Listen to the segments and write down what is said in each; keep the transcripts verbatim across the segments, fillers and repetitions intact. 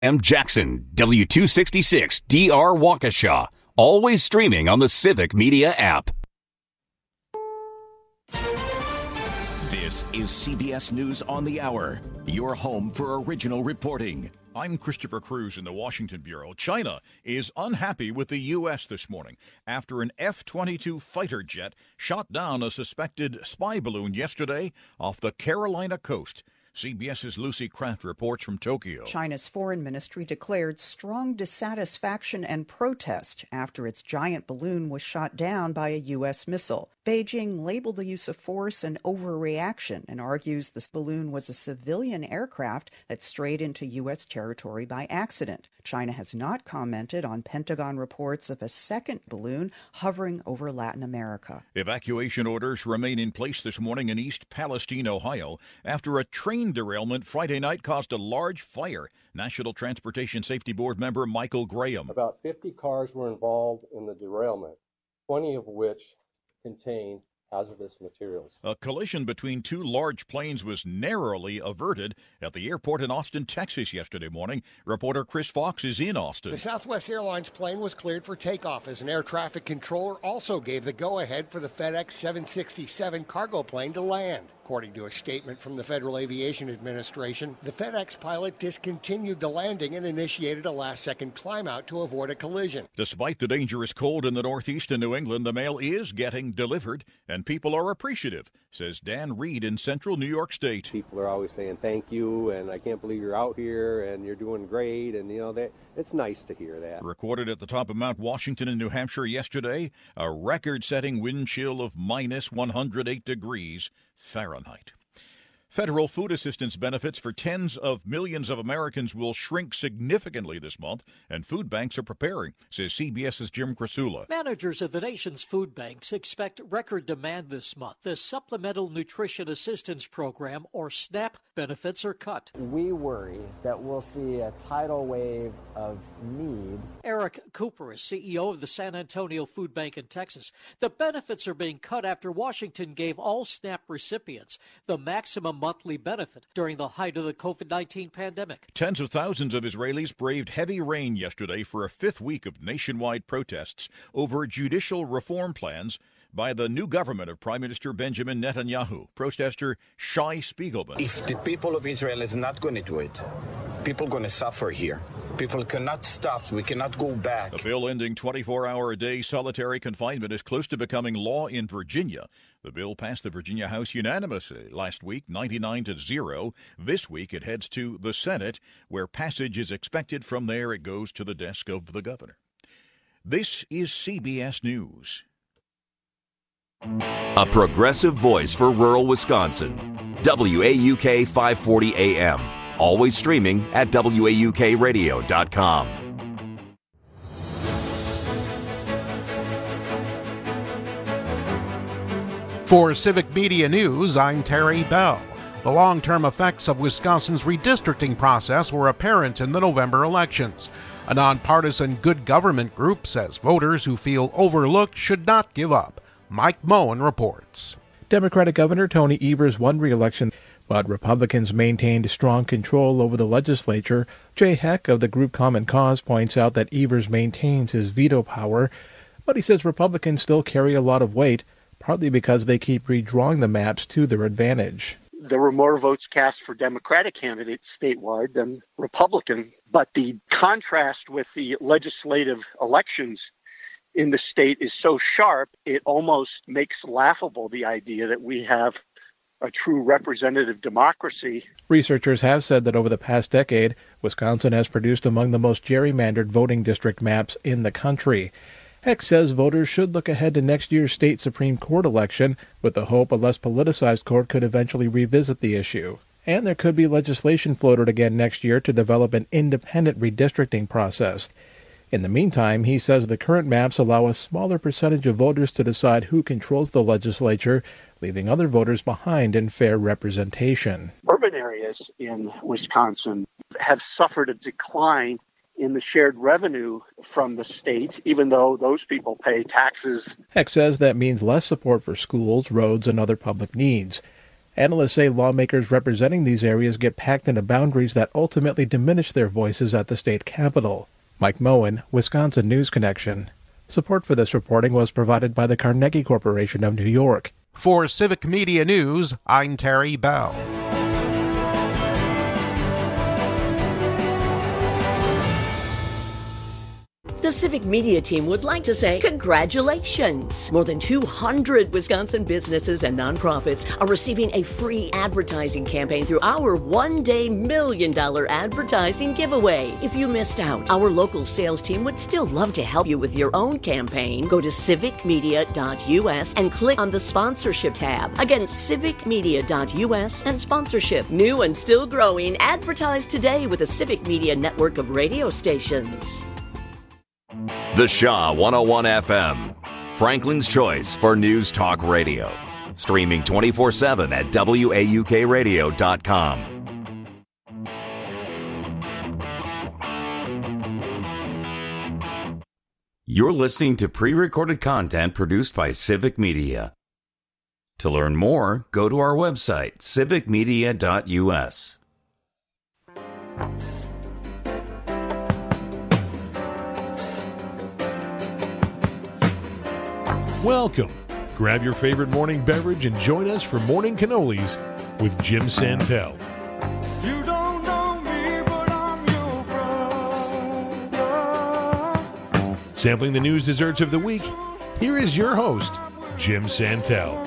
M. Jackson, W two sixty-six D R Waukesha. Always streaming on the Civic Media app. This is C B S News on the Hour, your home for original reporting. I'm Christopher Cruz in the Washington Bureau. China is unhappy with the U S this morning after an F twenty-two fighter jet shot down a suspected spy balloon yesterday off the Carolina coast. CBS's Lucy Kraft reports from Tokyo. China's foreign ministry declared strong dissatisfaction and protest after its giant balloon was shot down by a U S missile. Beijing labeled the use of force an overreaction and argues this balloon was a civilian aircraft that strayed into U S territory by accident. China has not commented on Pentagon reports of a second balloon hovering over Latin America. Evacuation orders remain in place this morning in East Palestine, Ohio, after a train derailment Friday night caused a large fire. National Transportation Safety Board member Michael Graham. About fifty cars were involved in the derailment, twenty of which contain hazardous materials. A collision between two large planes was narrowly averted at the airport in Austin, Texas yesterday morning. Reporter Chris Fox is in Austin. The Southwest Airlines plane was cleared for takeoff as an air traffic controller also gave the go-ahead for the FedEx seven sixty-seven cargo plane to land. According to a statement from the Federal Aviation Administration, the FedEx pilot discontinued the landing and initiated a last-second climb-out to avoid a collision. Despite the dangerous cold in the Northeast and New England, the mail is getting delivered, and people are appreciative, says Dan Reed in central New York State. People are always saying thank you, and I can't believe you're out here, and you're doing great, and, you know, that it's nice to hear that. Recorded at the top of Mount Washington in New Hampshire yesterday, a record-setting wind chill of minus one hundred eight degrees Fahrenheit. Federal food assistance benefits for tens of millions of Americans will shrink significantly this month, and food banks are preparing, says CBS's Jim Krasula. Managers of the nation's food banks expect record demand this month. The Supplemental Nutrition Assistance Program, or SNAP, benefits are cut. We worry that we'll see a tidal wave of need. Eric Cooper is C E O of the San Antonio Food Bank in Texas. The benefits are being cut after Washington gave all SNAP recipients the maximum monthly benefit during the height of the COVID nineteen pandemic. Tens of thousands of Israelis braved heavy rain yesterday for a fifth week of nationwide protests over judicial reform plans by the new government of Prime Minister Benjamin Netanyahu. Protester Shai Spiegelman. If the people of Israel is not going to do it, people are going to suffer here. People cannot stop. We cannot go back. A bill ending twenty-four hour a day solitary confinement is close to becoming law in Virginia. The bill passed the Virginia House unanimously last week, ninety-nine to zero. This week it heads to the Senate, where passage is expected. From there it goes to the desk of the governor. This is C B S News. A progressive voice for rural Wisconsin. W A U K five forty A M. Always streaming at W A U K radio dot com. For Civic Media News, I'm Terry Bell. The long-term effects of Wisconsin's redistricting process were apparent in the November elections. A nonpartisan good government group says voters who feel overlooked should not give up. Mike Moen reports. Democratic Governor Tony Evers won re-election, but Republicans maintained strong control over the legislature. Jay Heck of the group Common Cause points out that Evers maintains his veto power, but he says Republicans still carry a lot of weight, partly because they keep redrawing the maps to their advantage. There were more votes cast for Democratic candidates statewide than Republican, but the contrast with the legislative elections in the state is so sharp, it almost makes laughable the idea that we have a true representative democracy. Researchers have said that over the past decade, Wisconsin has produced among the most gerrymandered voting district maps in the country. Heck says voters should look ahead to next year's state Supreme Court election with the hope a less politicized court could eventually revisit the issue. And there could be legislation floated again next year to develop an independent redistricting process. In the meantime, he says the current maps allow a smaller percentage of voters to decide who controls the legislature, leaving other voters behind in fair representation. Urban areas in Wisconsin have suffered a decline in the shared revenue from the state, even though those people pay taxes. Heck says that means less support for schools, roads, and other public needs. Analysts say lawmakers representing these areas get packed into boundaries that ultimately diminish their voices at the state capitol. Mike Moen, Wisconsin News Connection. Support for this reporting was provided by the Carnegie Corporation of New York. For Civic Media News, I'm Terry Bell. The Civic Media team would like to say congratulations! More than two hundred Wisconsin businesses and nonprofits are receiving a free advertising campaign through our one-day million dollar advertising giveaway. If you missed out, our local sales team would still love to help you with your own campaign. Go to civic media dot u s and click on the sponsorship tab. Again, civic media dot u s and sponsorship. New and still growing, advertise today with the Civic Media network of radio stations. The Shaw one oh one F M, Franklin's choice for news talk radio. Streaming twenty-four seven at W A U K radio dot com. You're listening to pre-recorded content produced by Civic Media. To learn more, go to our website, civic media dot u s. Welcome. Grab your favorite morning beverage and join us for Morning Cannolis with Jim Santel. You don't know me, but I'm your brother. Sampling the news desserts of the week, here is your host, Jim Santel.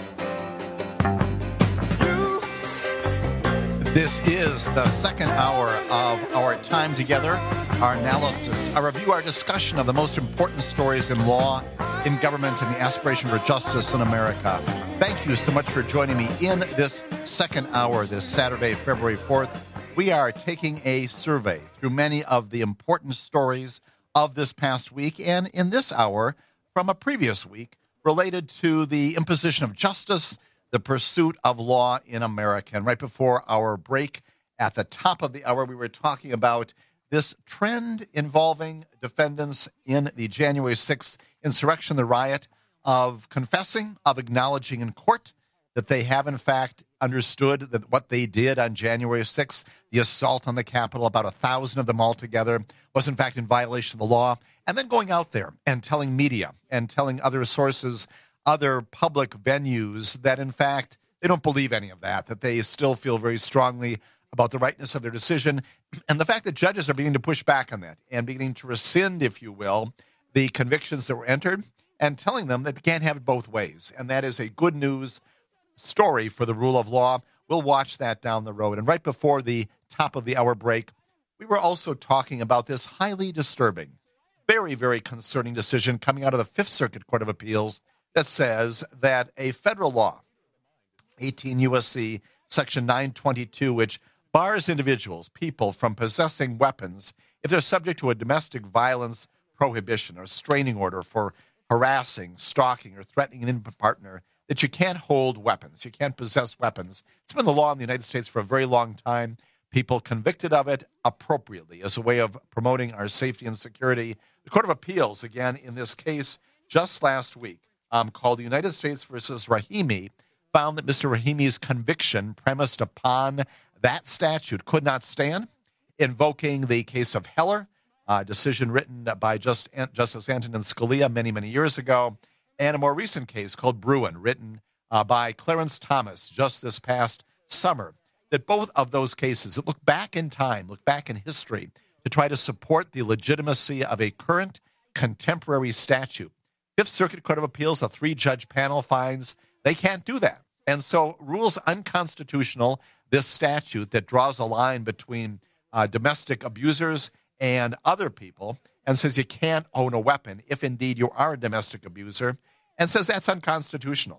This is the second hour of our time together, our analysis, our review, our discussion of the most important stories in law, in government, and the aspiration for justice in America. Thank you so much for joining me in this second hour, this Saturday, February fourth. We are taking a survey through many of the important stories of this past week, and in this hour, from a previous week, related to the imposition of justice, the pursuit of law in America. And right before our break, at the top of the hour, we were talking about this trend involving defendants in the January sixth insurrection, the riot, of confessing, of acknowledging in court that they have, in fact, understood that what they did on January sixth, the assault on the Capitol, about a thousand of them altogether, was, in fact, in violation of the law, and then going out there and telling media and telling other sources, other public venues, that, in fact, they don't believe any of that, that they still feel very strongly about the rightness of their decision, and the fact that judges are beginning to push back on that and beginning to rescind, if you will, the convictions that were entered, and telling them that they can't have it both ways. And that is a good news story for the rule of law. We'll watch that down the road. And right before the top of the hour break, we were also talking about this highly disturbing, very, very concerning decision coming out of the Fifth Circuit Court of Appeals that says that a federal law, eighteen U S C Section nine twenty-two, which bars individuals, people, from possessing weapons if they're subject to a domestic violence prohibition or restraining order for harassing, stalking, or threatening an intimate partner, that you can't hold weapons. You can't possess weapons. It's been the law in the United States for a very long time. People convicted of it appropriately as a way of promoting our safety and security. The Court of Appeals, again, in this case just last week, um, called the United States versus Rahimi, found that Mister Rahimi's conviction premised upon that statute could not stand, invoking the case of Heller, a decision written by Just, Justice Antonin Scalia many, many years ago, and a more recent case called Bruin, written uh, by Clarence Thomas just this past summer, that both of those cases that look back in time, look back in history, to try to support the legitimacy of a current contemporary statute. Fifth Circuit Court of Appeals, a three-judge panel, finds they can't do that. And so rules unconstitutional this statute that draws a line between uh, domestic abusers and other people, and says you can't own a weapon if indeed you are a domestic abuser, and says that's unconstitutional.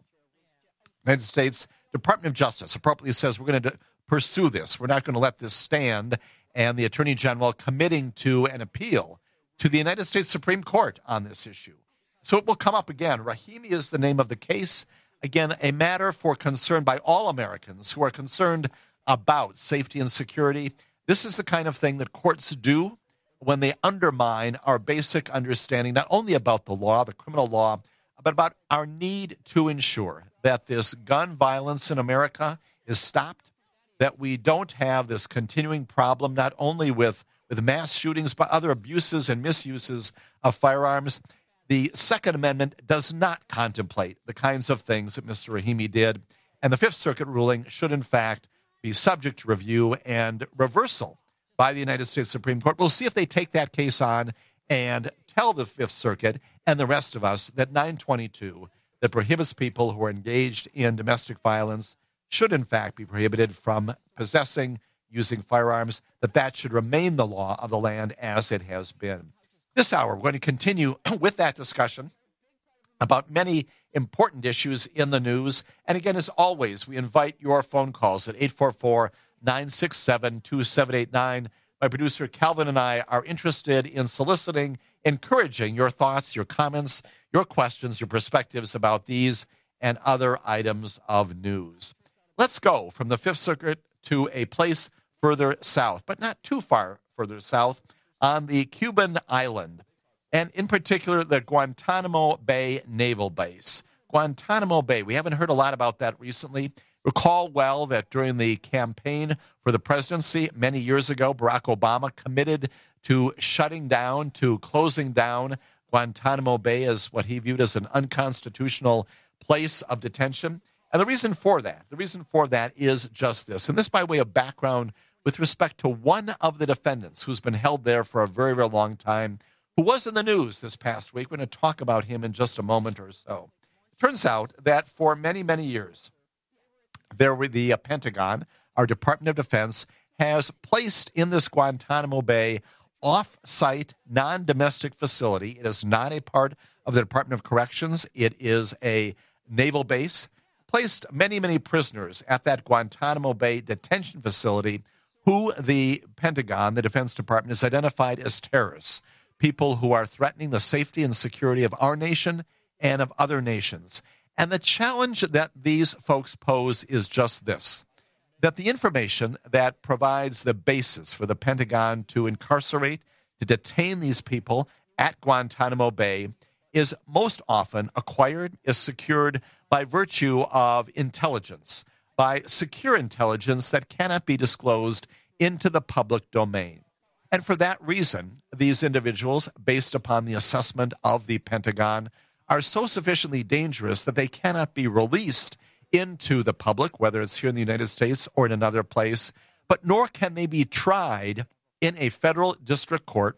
The United States Department of Justice appropriately says we're going to pursue this. We're not going to let this stand, and the Attorney General committing to an appeal to the United States Supreme Court on this issue. So it will come up again. Rahimi is the name of the case. Again, a matter for concern by all Americans who are concerned about safety and security. This is the kind of thing that courts do when they undermine our basic understanding, not only about the law, the criminal law, but about our need to ensure that this gun violence in America is stopped, that we don't have this continuing problem not only with, with mass shootings, but other abuses and misuses of firearms. The Second Amendment does not contemplate the kinds of things that Mister Rahimi did, and the Fifth Circuit ruling should, in fact, be subject to review and reversal by the United States Supreme Court. We'll see if they take that case on and tell the Fifth Circuit and the rest of us that nine twenty-two, that prohibits people who are engaged in domestic violence, should in fact be prohibited from possessing, using firearms, that that should remain the law of the land as it has been. This hour, we're going to continue with that discussion about many important issues in the news. And again, as always, we invite your phone calls at eight four four, nine six seven, two seven eight nine. My producer, Calvin, and I are interested in soliciting, encouraging your thoughts, your comments, your questions, your perspectives about these and other items of news. Let's go from the Fifth Circuit to a place further south, but not too far further south, on the Cuban island, and in particular the Guantanamo Bay Naval Base. Guantanamo Bay, we haven't heard a lot about that recently. Recall well that during the campaign for the presidency many years ago, Barack Obama committed to shutting down, to closing down Guantanamo Bay as what he viewed as an unconstitutional place of detention. And the reason for that, the reason for that is just this. And this by way of background with respect to one of the defendants who's been held there for a very, very long time, who was in the news this past week. We're going to talk about him in just a moment or so. It turns out that for many, many years, there were the uh, Pentagon, our Department of Defense, has placed in this Guantanamo Bay off-site, non-domestic facility. It is not a part of the Department of Corrections. It is a naval base. Placed many, many prisoners at that Guantanamo Bay detention facility who the Pentagon, the Defense Department, has identified as terrorists, people who are threatening the safety and security of our nation and of other nations. And the challenge that these folks pose is just this, that the information that provides the basis for the Pentagon to incarcerate, to detain these people at Guantanamo Bay is most often acquired, is secured by virtue of intelligence, by secure intelligence that cannot be disclosed into the public domain. And for that reason, these individuals, based upon the assessment of the Pentagon, are so sufficiently dangerous that they cannot be released into the public, whether it's here in the United States or in another place, but nor can they be tried in a federal district court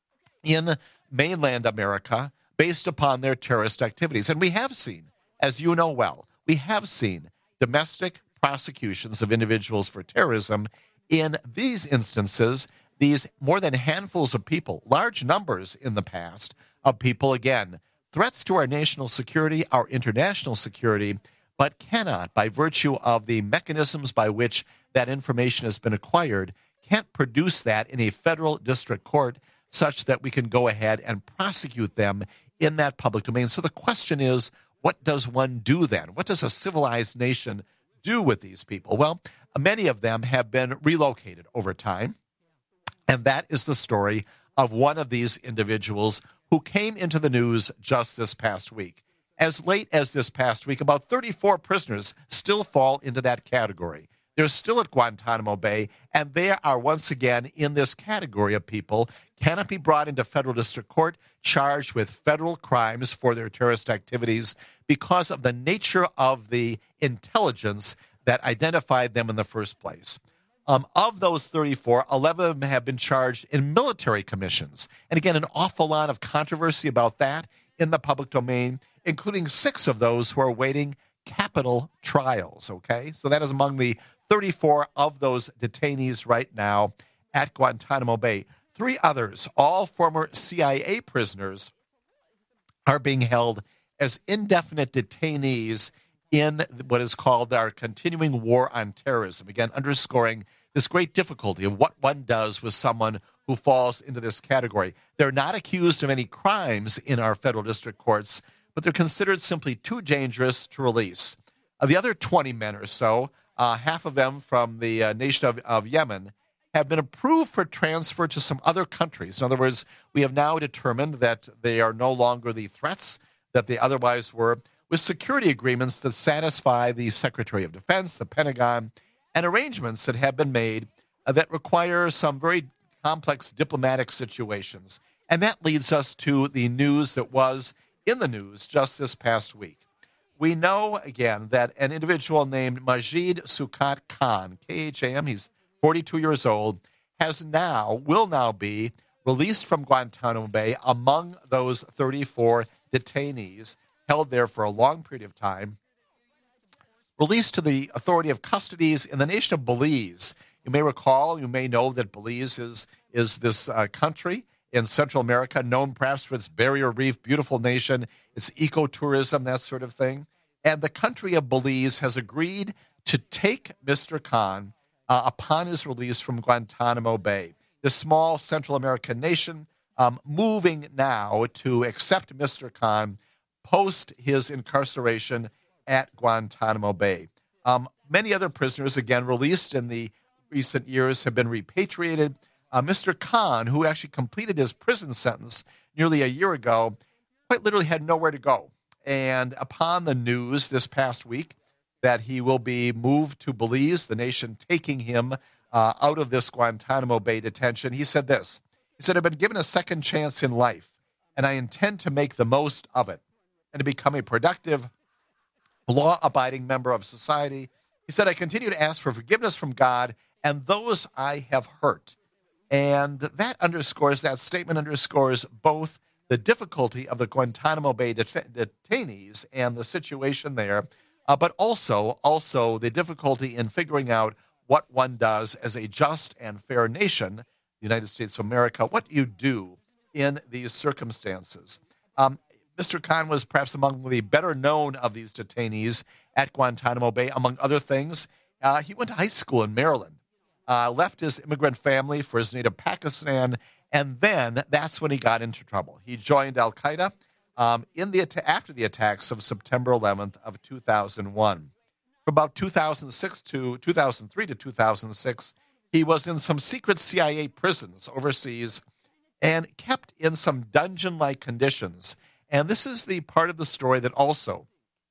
in mainland America based upon their terrorist activities. And we have seen, as you know well, we have seen domestic prosecutions of individuals for terrorism. In these instances, these more than handfuls of people, large numbers in the past of people, again, threats to our national security, our international security, but cannot, by virtue of the mechanisms by which that information has been acquired, can't produce that in a federal district court such that we can go ahead and prosecute them in that public domain. So the question is, what does one do then? What does a civilized nation do with these people? Well, many of them have been relocated over time, and that is the story of one of these individuals who came into the news just this past week. As late as this past week, about thirty-four prisoners still fall into that category. They're still at Guantanamo Bay, and they are once again in this category of people, cannot be brought into federal district court, charged with federal crimes for their terrorist activities because of the nature of the intelligence that identified them in the first place. Um, of those thirty-four, eleven of them have been charged in military commissions. And again, an awful lot of controversy about that in the public domain, including six of those who are awaiting capital trials, okay? So that is among the thirty-four of those detainees right now at Guantanamo Bay. Three others, all former C I A prisoners, are being held as indefinite detainees in what is called our continuing war on terrorism. Again, underscoring this great difficulty of what one does with someone who falls into this category. They're not accused of any crimes in our federal district courts, but they're considered simply too dangerous to release. Of the other twenty men or so, uh, half of them from the uh, nation of, of Yemen, have been approved for transfer to some other countries. In other words, we have now determined that they are no longer the threats that they otherwise were. with security agreements that satisfy the Secretary of Defense, the Pentagon, and arrangements that have been made uh, that require some very complex diplomatic situations. And that leads us to the news that was in the news just this past week. We know, again, that an individual named Majid Sukat Khan, K H A M, he's forty-two years old, has now, will now be released from Guantanamo Bay among those thirty-four detainees held there for a long period of time, released to the authority of custodies in the nation of Belize. You may recall, you may know that Belize is, is this uh, country in Central America, known perhaps for its barrier reef, beautiful nation, its ecotourism, that sort of thing. And the country of Belize has agreed to take Mister Khan uh, upon his release from Guantanamo Bay. This small Central American nation um, moving now to accept Mister Khan post his incarceration at Guantanamo Bay. Um, many other prisoners, again, released in the recent years have been repatriated. Uh, Mister Khan, who actually completed his prison sentence nearly a year ago, quite literally had nowhere to go. And upon the news this past week that he will be moved to Belize, the nation taking him uh, out of this Guantanamo Bay detention, he said this. He said, I've been given a second chance in life, and I intend to make the most of it and to become a productive, law-abiding member of society. He said, I continue to ask for forgiveness from God and those I have hurt. And that underscores, that statement underscores both the difficulty of the Guantanamo Bay det- detainees and the situation there, uh, but also, also the difficulty in figuring out what one does as a just and fair nation, the United States of America, what you do in these circumstances. Um, Mister Khan was perhaps among the better known of these detainees at Guantanamo Bay, among other things. Uh, he went to high school in Maryland. Uh, left his immigrant family for his native Pakistan, and then that's when he got into trouble. He joined Al-Qaeda um, in the after the attacks of September eleventh of two thousand one. From about two thousand six to two thousand three to two thousand six, he was in some secret C I A prisons overseas and kept in some dungeon-like conditions. And this is the part of the story that also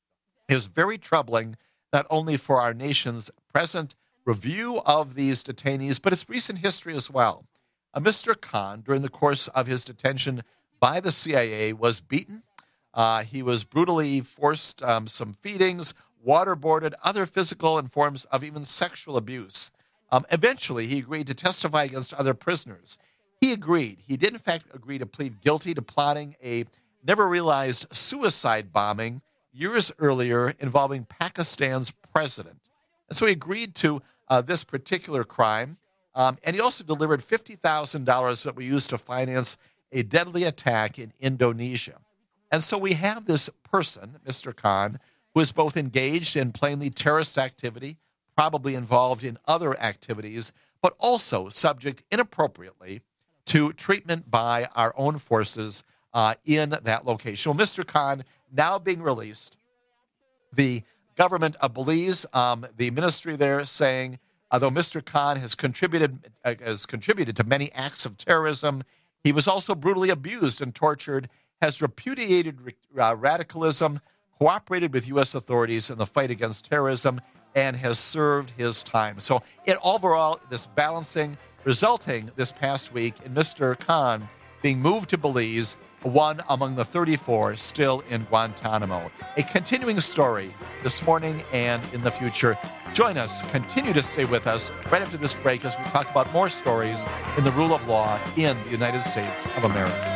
is very troubling, not only for our nation's present review of these detainees, but its recent history as well. Uh, Mister Khan, during the course of his detention by the C I A, was beaten. Uh, he was brutally forced um, some feedings, waterboarded, other physical and forms of even sexual abuse. Um, eventually, he agreed to testify against other prisoners. He agreed. He did, in fact, agree to plead guilty to plotting a never-realized suicide bombing years earlier involving Pakistan's president. And so he agreed to uh, this particular crime, um, and he also delivered fifty thousand dollars that we used to finance a deadly attack in Indonesia. And so we have this person, Mister Khan, who is both engaged in plainly terrorist activity, probably involved in other activities, but also subject inappropriately to treatment by our own forces uh, in that location. Well, Mister Khan now being released, the government of Belize, um, the ministry there saying, although Mister Khan has contributed uh, has contributed to many acts of terrorism, he was also brutally abused and tortured, has repudiated uh, radicalism, cooperated with U S authorities in the fight against terrorism, and has served his time. So in overall, this balancing, resulting this past week in Mister Khan being moved to Belize, one among the thirty-four still in Guantanamo. A continuing story this morning and in the future. Join us, continue to stay with us right after this break as we talk about more stories in the rule of law in the United States of America.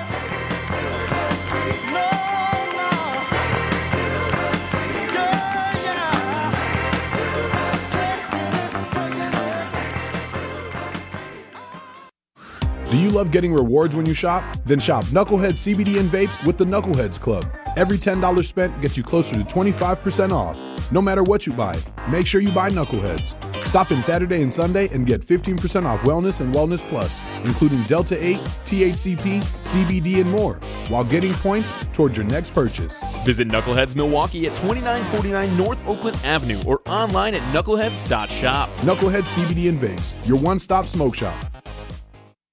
Do you love getting rewards when you shop? Then shop Knucklehead C B D and vapes with the Knuckleheads Club. Every ten dollars spent gets you closer to twenty-five percent off, no matter what you buy. Make sure you buy Knuckleheads. Stop in Saturday and Sunday and get fifteen percent off Wellness and Wellness Plus, including Delta eight, T H C P, C B D, and more, while getting points towards your next purchase. Visit Knuckleheads Milwaukee at twenty-nine forty-nine North Oakland Avenue or online at knuckleheads dot shop. Knuckleheads C B D and vapes, your one-stop smoke shop.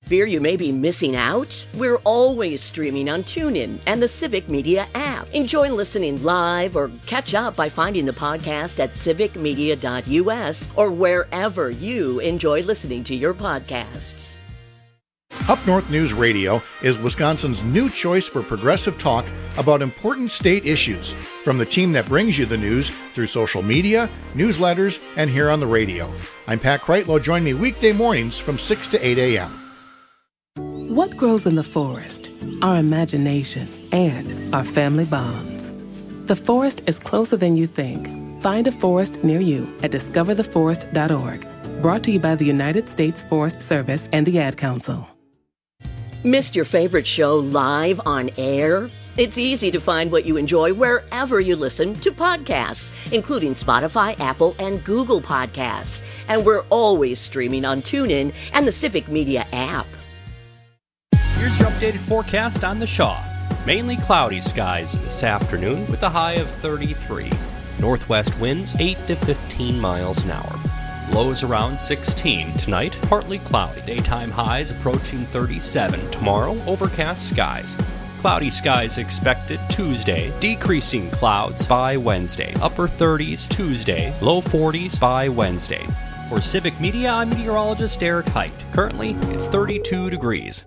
Fear you may be missing out? We're always streaming on TuneIn and the Civic Media app. Enjoy listening live or catch up by finding the podcast at civic media dot u s or wherever you enjoy listening to your podcasts. Up North News Radio is Wisconsin's new choice for progressive talk about important state issues, from the team that brings you the news through social media, newsletters, and here on the radio. I'm Pat Kreitlow. Join me weekday mornings from six to eight a.m. What grows in the forest? Our imagination and our family bonds. The forest is closer than you think. Find a forest near you at discover the forest dot org. Brought to you by the United States Forest Service and the Ad Council. Missed your favorite show live on air? It's easy to find what you enjoy wherever you listen to podcasts, including Spotify, Apple, and Google Podcasts. And we're always streaming on TuneIn and the Civic Media app. Here's your updated forecast on the Shaw. Mainly cloudy skies this afternoon with a high of thirty-three. Northwest winds eight to fifteen miles an hour. Lows around sixteen tonight, partly cloudy. Daytime highs approaching thirty-seven. Tomorrow, overcast skies. Cloudy skies expected Tuesday, decreasing clouds by Wednesday. Upper thirties Tuesday, low forties by Wednesday. For Civic Media, I'm meteorologist Eric Height. Currently, it's thirty-two degrees.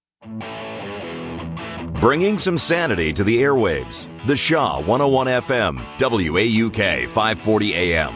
Bringing some sanity to the airwaves. The Shaw one oh one F M, W A U K five forty A M.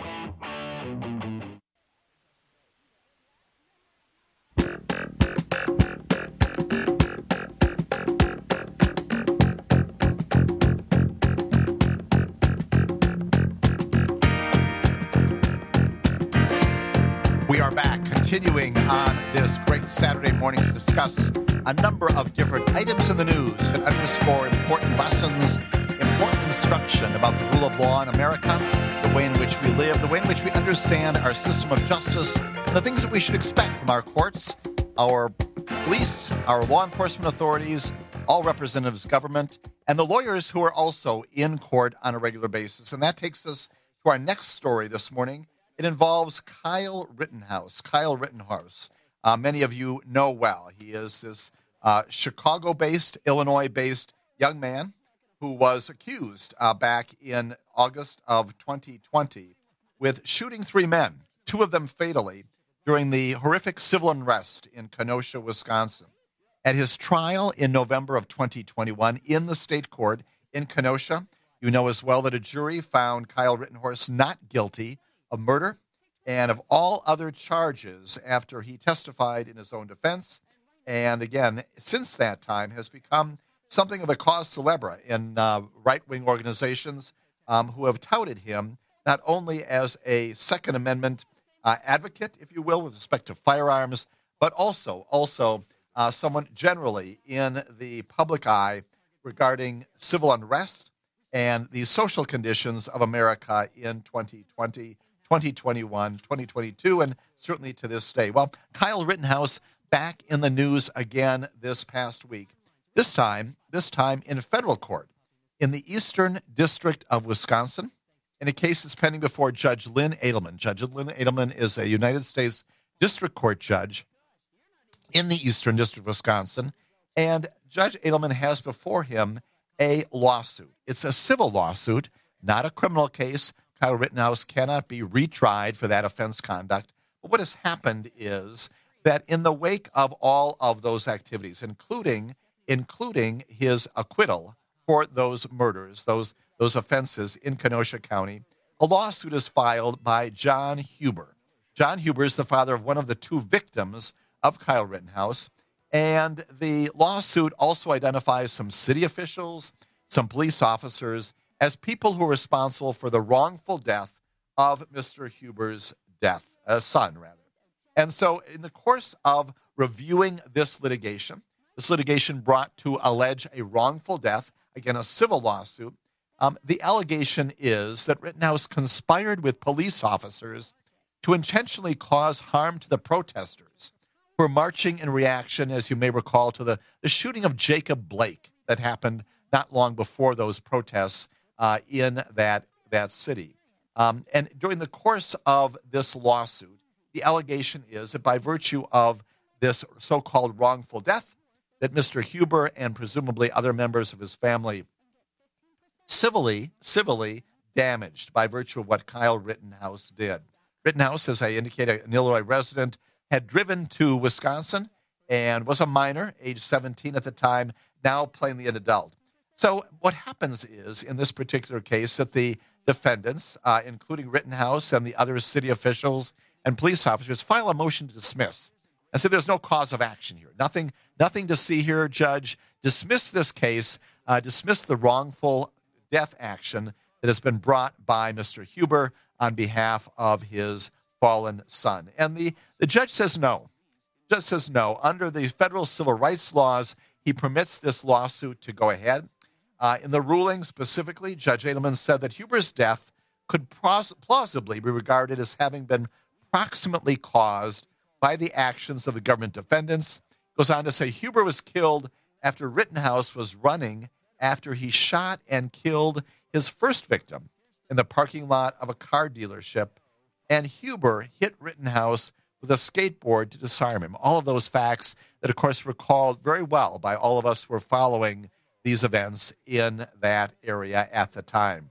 We are back, continuing on this great Saturday morning to discuss a number of different items in the news that underscore important lessons, important instruction about the rule of law in America, the way in which we live, the way in which we understand our system of justice, and the things that we should expect from our courts, our police, our law enforcement authorities, all representatives of government, and the lawyers who are also in court on a regular basis. And that takes us to our next story this morning. It involves Kyle Rittenhouse. Kyle Rittenhouse, uh, many of you know well. He is this uh, Chicago-based, Illinois-based young man who was accused uh, back in August of twenty twenty with shooting three men, two of them fatally, during the horrific civil unrest in Kenosha, Wisconsin. At his trial in November of twenty twenty-one in the state court in Kenosha, you know as well that a jury found Kyle Rittenhouse not guilty of murder and of all other charges after he testified in his own defense. And again, since that time has become something of a cause célèbre in uh, right-wing organizations um, who have touted him not only as a Second Amendment uh, advocate, if you will, with respect to firearms, but also also uh, someone generally in the public eye regarding civil unrest and the social conditions of America in twenty twenty, twenty twenty-one, twenty twenty-two, and certainly to this day. Well, Kyle Rittenhouse back in the news again this past week. This time, this time in federal court in the Eastern District of Wisconsin, in a case that's pending before Judge Lynn Edelman. Judge Lynn Edelman is a United States District Court judge in the Eastern District of Wisconsin, and Judge Edelman has before him a lawsuit. It's a civil lawsuit, not a criminal case. Kyle Rittenhouse cannot be retried for that offense conduct. But what has happened is that in the wake of all of those activities, including including his acquittal for those murders, those those offenses in Kenosha County, a lawsuit is filed by John Huber. John Huber is the father of one of the two victims of Kyle Rittenhouse, and the lawsuit also identifies some city officials, some police officers, as people who are responsible for the wrongful death of Mister Huber's death, uh, son, rather. And so in the course of reviewing this litigation, this litigation brought to allege a wrongful death, again, a civil lawsuit, um, the allegation is that Rittenhouse conspired with police officers to intentionally cause harm to the protesters who were marching in reaction, as you may recall, to the, the shooting of Jacob Blake that happened not long before those protests Uh, in that that city. Um, and during the course of this lawsuit, the allegation is that by virtue of this so-called wrongful death that Mister Huber and presumably other members of his family civilly, civilly damaged by virtue of what Kyle Rittenhouse did. Rittenhouse, as I indicated, an Illinois resident, had driven to Wisconsin and was a minor, age seventeen at the time, now plainly an adult. So what happens is, in this particular case, that the defendants, uh, including Rittenhouse and the other city officials and police officers, file a motion to dismiss. And so there's no cause of action here. Nothing nothing to see here, Judge. Dismiss this case. Uh, dismiss the wrongful death action that has been brought by Mister Huber on behalf of his fallen son. And the, the judge says no. Judge says no. Under the federal civil rights laws, he permits this lawsuit to go ahead. Uh, in the ruling specifically, Judge Edelman said that Huber's death could pros- plausibly be regarded as having been proximately caused by the actions of the government defendants. Goes on to say Huber was killed after Rittenhouse was running after he shot and killed his first victim in the parking lot of a car dealership, and Huber hit Rittenhouse with a skateboard to disarm him. All of those facts that, of course, recalled very well by all of us who were following these events in that area at the time.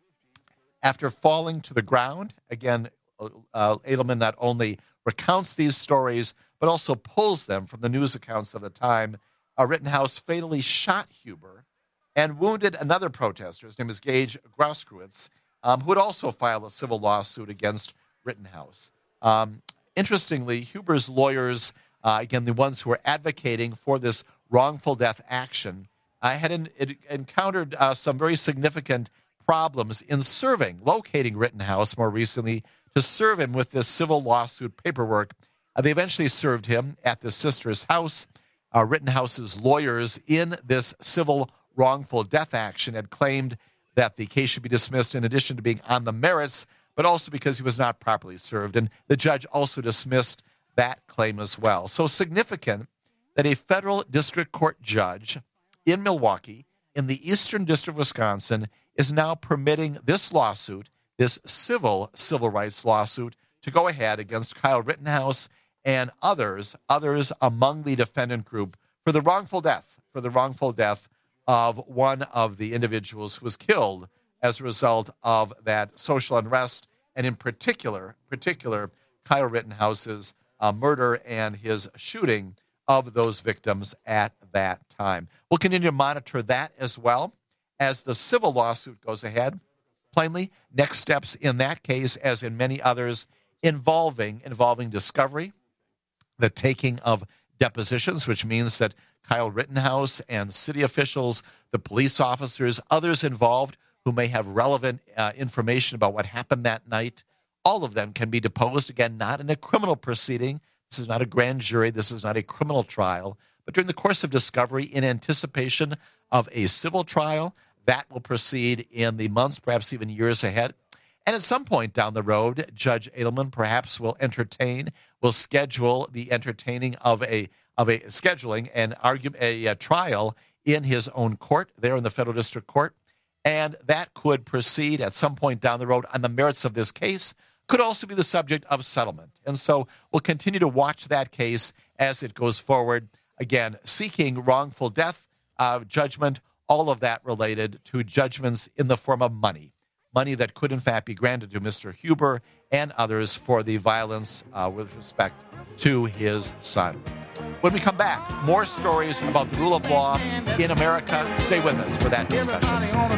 After falling to the ground, again, uh, Edelman not only recounts these stories, but also pulls them from the news accounts of the time. Uh, Rittenhouse fatally shot Huber and wounded another protester. His name is Gage Grosskreutz, um, who had also filed a civil lawsuit against Rittenhouse. Um, interestingly, Huber's lawyers, uh, again, the ones who were advocating for this wrongful death action, uh, had in, it encountered uh, some very significant problems in serving, locating Rittenhouse more recently to serve him with this civil lawsuit paperwork. Uh, they eventually served him at his sister's house. Uh, Rittenhouse's lawyers in this civil wrongful death action had claimed that the case should be dismissed in addition to being on the merits, but also because he was not properly served. And the judge also dismissed that claim as well. So significant that a federal district court judge in Milwaukee, in the Eastern District of Wisconsin, is now permitting this lawsuit, this civil civil rights lawsuit, to go ahead against Kyle Rittenhouse and others, others among the defendant group for the wrongful death, for the wrongful death of one of the individuals who was killed as a result of that social unrest, and in particular, particular Kyle Rittenhouse's uh, murder and his shooting of those victims at that time. We'll continue to monitor that as well as the civil lawsuit goes ahead. Plainly, next steps in that case, as in many others, involving involving discovery, the taking of depositions, which means that Kyle Rittenhouse and city officials, the police officers, others involved who may have relevant uh, information about what happened that night, all of them can be deposed. Again, not in a criminal proceeding. This is not a grand jury. This is not a criminal trial. But during the course of discovery, in anticipation of a civil trial, that will proceed in the months, perhaps even years ahead. And at some point down the road, Judge Edelman perhaps will entertain, will schedule the entertaining of a of a scheduling and argue a, a trial in his own court there in the federal district court, and that could proceed at some point down the road on the merits of this case. Could also be the subject of settlement, and so we'll continue to watch that case as it goes forward. Again, seeking wrongful death uh, judgment, all of that related to judgments in the form of money. Money that could, in fact, be granted to Mister Huber and others for the violence uh, with respect to his son. When we come back, more stories about the rule of law in America. Stay with us for that discussion.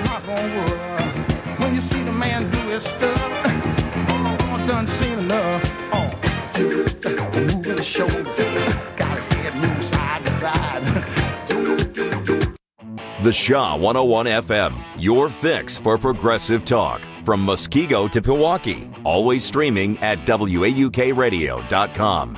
When you see the man do his stuff, oh, done seen enough. Oh, move his shoulder, got his head move side to side. The Shaw one oh one F M, your fix for progressive talk. From Muskego to Pewaukee, always streaming at W A U K radio dot com.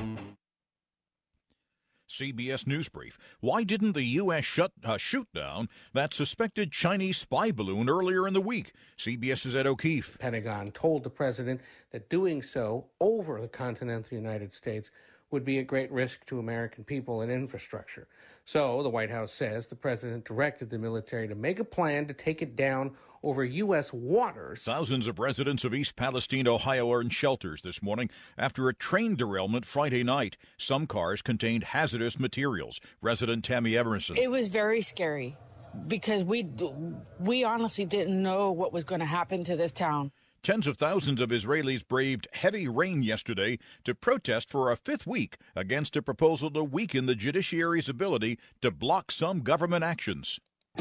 C B S News Brief. Why didn't the U S shut, uh, shoot down that suspected Chinese spy balloon earlier in the week? CBS's Ed O'Keefe. Pentagon told the president that doing so over the continental United States would be at great risk to American people and infrastructure. So the White House says the president directed the military to make a plan to take it down over U S waters. Thousands of residents of East Palestine, Ohio, are in shelters this morning after a train derailment Friday night. Some cars contained hazardous materials. Resident Tammy Emerson. It was very scary because we we honestly didn't know what was going to happen to this town. Tens of thousands of Israelis braved heavy rain yesterday to protest for a fifth week against a proposal to weaken the judiciary's ability to block some government actions.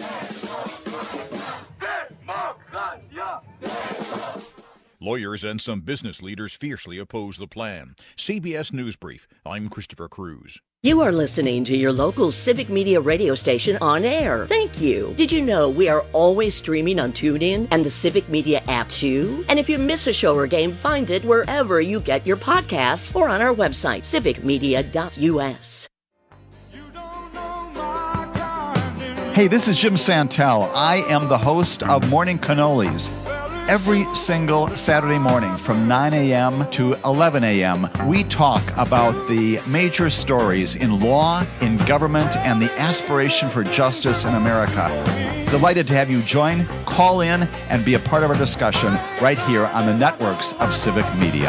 Lawyers and some business leaders fiercely oppose the plan. C B S News Brief. I'm Christopher Cruz. You are listening to your local Civic Media radio station on air. Thank you. Did you know we are always streaming on TuneIn and the Civic Media app too? And if you miss a show or game, find it wherever you get your podcasts or on our website, civic media dot u s. Hey, this is Jim Santel. I am the host of Morning Cannolis. Every single Saturday morning from nine a.m. to eleven a.m., we talk about the major stories in law, in government, and the aspiration for justice in America. Delighted to have you join, call in, and be a part of our discussion right here on the networks of Civic Media.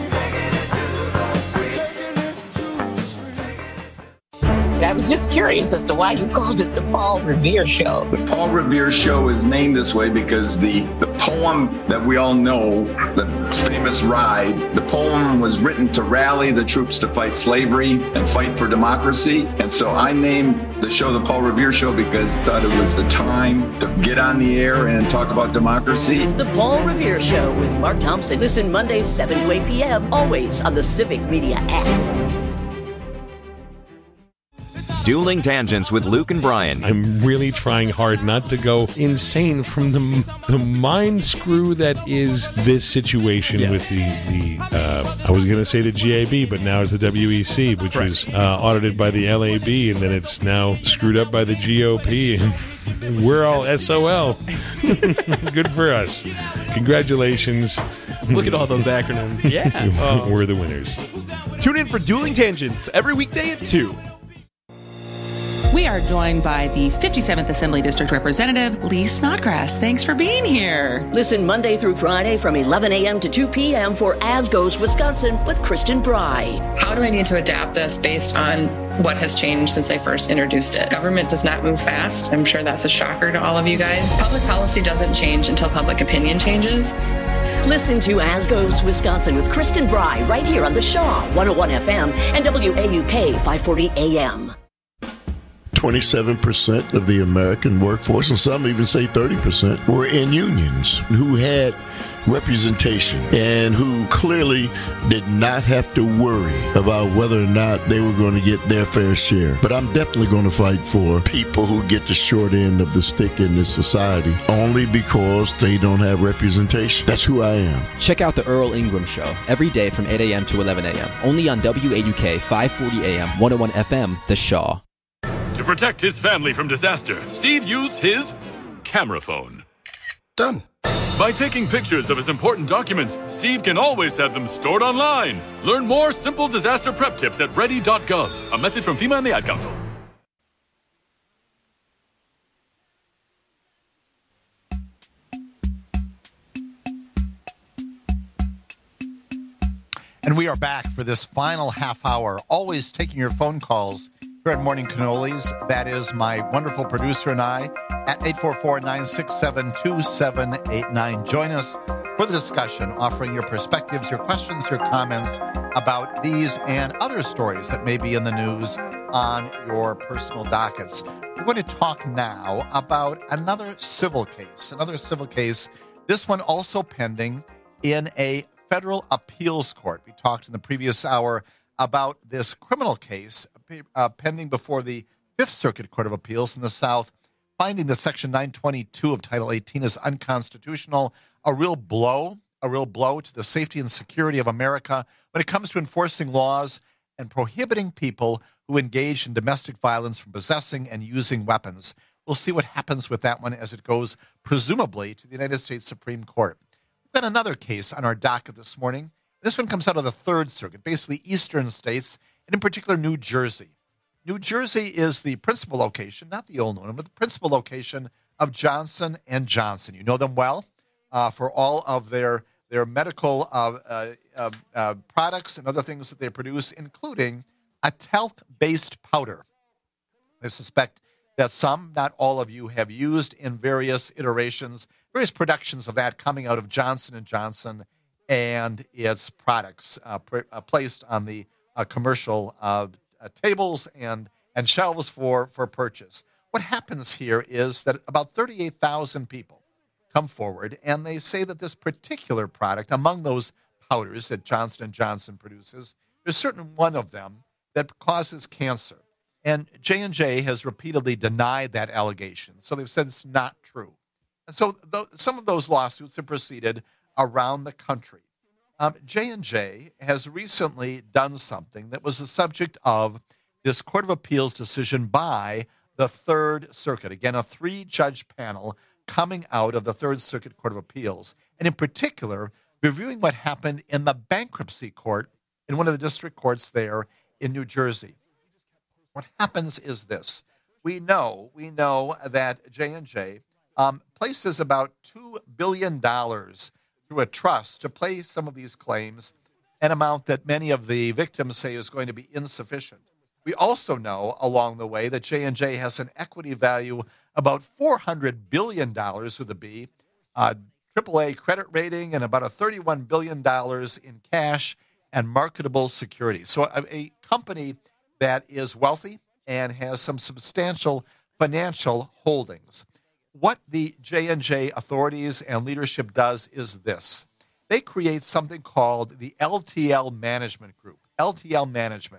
I was just curious as to why you called it the Paul Revere Show. The Paul Revere Show is named this way because the, the poem that we all know, the famous Ride, the poem was written to rally the troops to fight slavery and fight for democracy. And so I named the show the Paul Revere Show because I thought it was the time to get on the air and talk about democracy. The Paul Revere Show with Mark Thompson. Listen Mondays, seven to eight p.m., always on the Civic Media app. Dueling Tangents with Luke and Brian. I'm really trying hard not to go insane from the the mind screw that is this situation yes. with the, the uh, I was going to say the G A B, but now it's the W E C, which right. was uh, audited by the L A B, and then it's now screwed up by the G O P, and we're all S O L. Good for us. Congratulations. Look at all those acronyms. Yeah. Oh. We're the winners. Tune in for Dueling Tangents every weekday at two. We are joined by the fifty-seventh Assembly District Representative, Lee Snodgrass. Thanks for being here. Listen Monday through Friday from eleven a.m. to two p.m. for As Goes Wisconsin with Kristen Bry. How do I need to adapt this based on what has changed since I first introduced it? Government does not move fast. I'm sure that's a shocker to all of you guys. Public policy doesn't change until public opinion changes. Listen to As Goes Wisconsin with Kristen Bry right here on the Shaw one oh one F M and W A U K five forty A M. twenty-seven percent of the American workforce, and some even say thirty percent, were in unions who had representation and who clearly did not have to worry about whether or not they were going to get their fair share. But I'm definitely going to fight for people who get the short end of the stick in this society only because they don't have representation. That's who I am. Check out the Earl Ingram Show every day from eight a.m. to eleven a.m. only on W A U K five forty A M, one oh one F M, The Shaw. To protect his family from disaster, Steve used his camera phone. Done. By taking pictures of his important documents, Steve can always have them stored online. Learn more simple disaster prep tips at ready dot gov. A message from FEMA and the Ad Council. And we are back for this final half hour, always taking your phone calls here at Morning Cannolis. That is my wonderful producer and I at eight four four, nine six seven, two seven eight nine. Join us for the discussion, offering your perspectives, your questions, your comments about these and other stories that may be in the news on your personal dockets. We're going to talk now about another civil case, another civil case, this one also pending in a federal appeals court. We talked in the previous hour about this criminal case uh, pending before the Fifth Circuit Court of Appeals in the South, finding that Section nine twenty-two of Title eighteen is unconstitutional, a real blow, a real blow to the safety and security of America when it comes to enforcing laws and prohibiting people who engage in domestic violence from possessing and using weapons. We'll see what happens with that one as it goes, presumably, to the United States Supreme Court. We've got another case on our docket this morning. This one comes out of the Third Circuit, basically eastern states, and in particular New Jersey. New Jersey is the principal location, not the only one, but the principal location of Johnson and Johnson. You know them well uh, for all of their their medical uh, uh, uh, uh, products and other things that they produce, including a talc-based powder. I suspect that some, not all of you, have used in various iterations, various productions of that coming out of Johnson and Johnson and its products uh, pr- uh, placed on the uh, commercial uh, uh, tables and, and shelves for, for purchase. What happens here is that about thirty-eight thousand people come forward, and they say that this particular product, among those powders that Johnson and Johnson produces, there's certain one of them that causes cancer. And J and J has repeatedly denied that allegation. So they've said it's not true. And so th- some of those lawsuits have proceeded around the country. Um, J and J has recently done something that was the subject of this Court of Appeals decision by the Third Circuit. Again, a three-judge panel coming out of the Third Circuit Court of Appeals. And in particular, reviewing what happened in the bankruptcy court in one of the district courts there in New Jersey. What happens is this. We know, we know that J and J um, places about two billion dollars through a trust to pay some of these claims, an amount that many of the victims say is going to be insufficient. We also know along the way that J and J has an equity value about four hundred billion dollars with a B, uh, triple A credit rating, and about a thirty-one billion dollars in cash and marketable securities. So a, a company that is wealthy and has some substantial financial holdings. What the J and J authorities and leadership does is this. They create something called the L T L Management Group, L T L Management,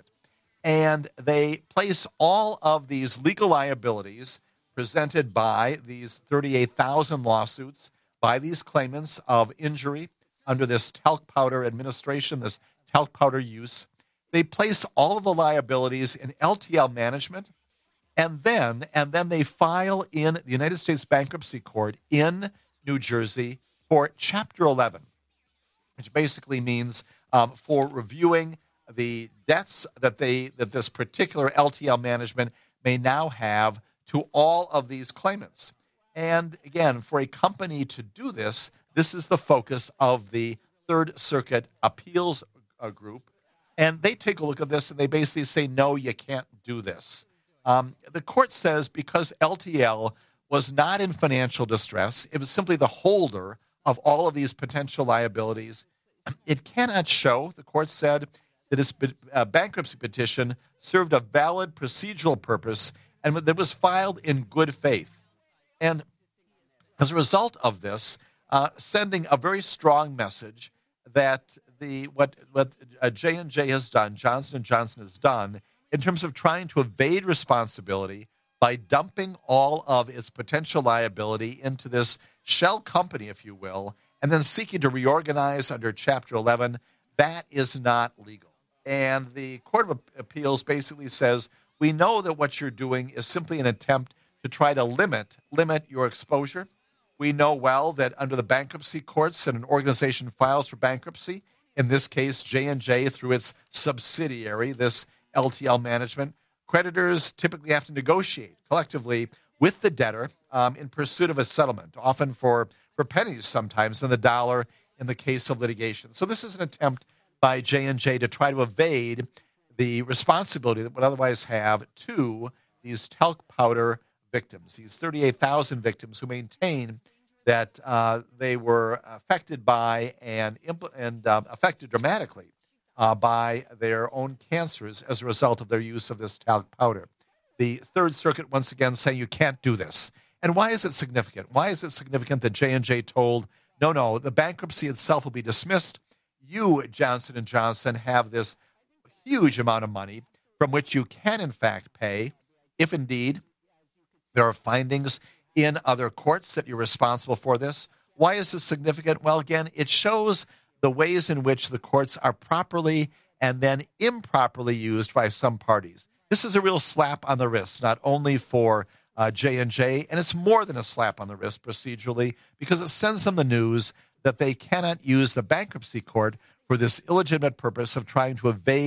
and they place all of these legal liabilities presented by these thirty-eight thousand lawsuits by these claimants of injury under this talc powder administration, this talc powder use. They place all of the liabilities in L T L Management, and then and then they file in the United States Bankruptcy Court in New Jersey for Chapter eleven, which basically means um, for reviewing the debts that they that this particular L T L Management may now have to all of these claimants. And again, for a company to do this, this is the focus of the Third Circuit Appeals uh, Group. And they take a look at this and they basically say, no, you can't do this. Um, the court says because L T L was not in financial distress, it was simply the holder of all of these potential liabilities. It cannot show, the court said, that its uh, bankruptcy petition served a valid procedural purpose and that was filed in good faith. And as a result of this, uh, sending a very strong message that the what what uh, J and J has done, Johnson and Johnson has done, in terms of trying to evade responsibility by dumping all of its potential liability into this shell company, if you will, and then seeking to reorganize under Chapter eleven, that is not legal. And the Court of Appeals basically says, we know that what you're doing is simply an attempt to try to limit limit your exposure. We know well that under the bankruptcy courts that an organization files for bankruptcy, in this case, J and J through its subsidiary, this L T L Management, creditors typically have to negotiate collectively with the debtor um, in pursuit of a settlement, often for, for pennies sometimes than the dollar in the case of litigation. So this is an attempt by J and J to try to evade the responsibility that would otherwise have to these talc powder victims, these thirty-eight thousand victims who maintain that uh, they were affected by and, impl- and um, affected dramatically uh, by their own cancers as a result of their use of this talc powder. The Third Circuit, once again, saying you can't do this. And why is it significant? Why is it significant that J and J told, no, no, the bankruptcy itself will be dismissed. You, Johnson and Johnson, have this huge amount of money from which you can, in fact, pay if indeed there are findings in other courts that you're responsible for this. Why is this significant? Well, again, it shows the ways in which the courts are properly and then improperly used by some parties. This is a real slap on the wrist, not only for uh, J and J, and it's more than a slap on the wrist procedurally because it sends them the news that they cannot use the bankruptcy court for this illegitimate purpose of trying to evade